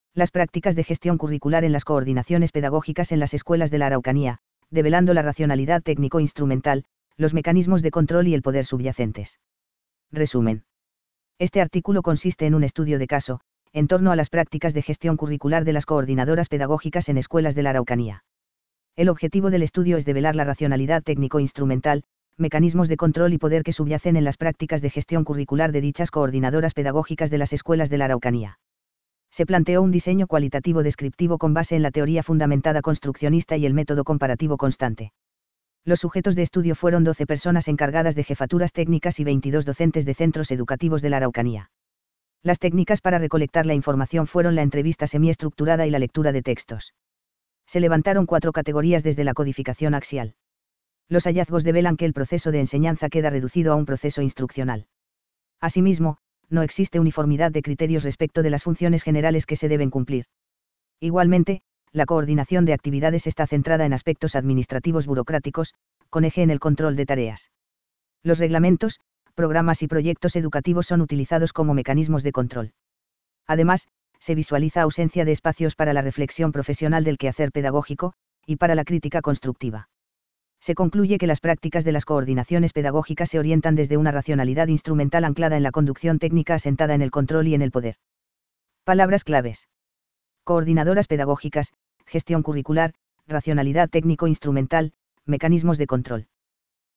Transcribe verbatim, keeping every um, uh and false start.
Las prácticas de gestión curricular en las coordinaciones pedagógicas en las escuelas de la Araucanía, develando la racionalidad técnico-instrumental, los mecanismos de control y el poder subyacentes. Resumen. Este artículo consiste en un estudio de caso, en torno a las prácticas de gestión curricular de las coordinadoras pedagógicas en escuelas de la Araucanía. El objetivo del estudio es develar la racionalidad técnico-instrumental, mecanismos de control y poder que subyacen en las prácticas de gestión curricular de dichas coordinadoras pedagógicas de las escuelas de la Araucanía. Se planteó un diseño cualitativo descriptivo con base en la teoría fundamentada construccionista y el método comparativo constante. Los sujetos de estudio fueron doce personas encargadas de jefaturas técnicas y veintidós docentes de centros educativos de la Araucanía. Las técnicas para recolectar la información fueron la entrevista semiestructurada y la lectura de textos. Se levantaron cuatro categorías desde la codificación axial. Los hallazgos develan que el proceso de enseñanza queda reducido a un proceso instruccional. Asimismo, no existe uniformidad de criterios respecto de las funciones generales que se deben cumplir. Igualmente, la coordinación de actividades está centrada en aspectos administrativos burocráticos, con eje en el control de tareas. Los reglamentos, programas y proyectos educativos son utilizados como mecanismos de control. Además, se visualiza ausencia de espacios para la reflexión profesional del quehacer pedagógico, y para la crítica constructiva. Se concluye que las prácticas de las coordinaciones pedagógicas se orientan desde una racionalidad instrumental anclada en la conducción técnica asentada en el control y en el poder. Palabras claves. Coordinadoras pedagógicas, gestión curricular, racionalidad técnico-instrumental, mecanismos de control.